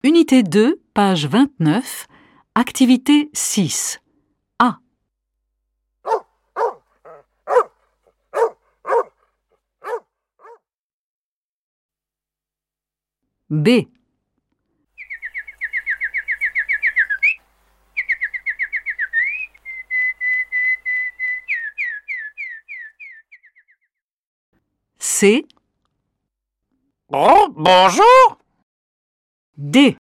Unité 2, page 29, activité 6. A. B. C. Oh, bonjour! D.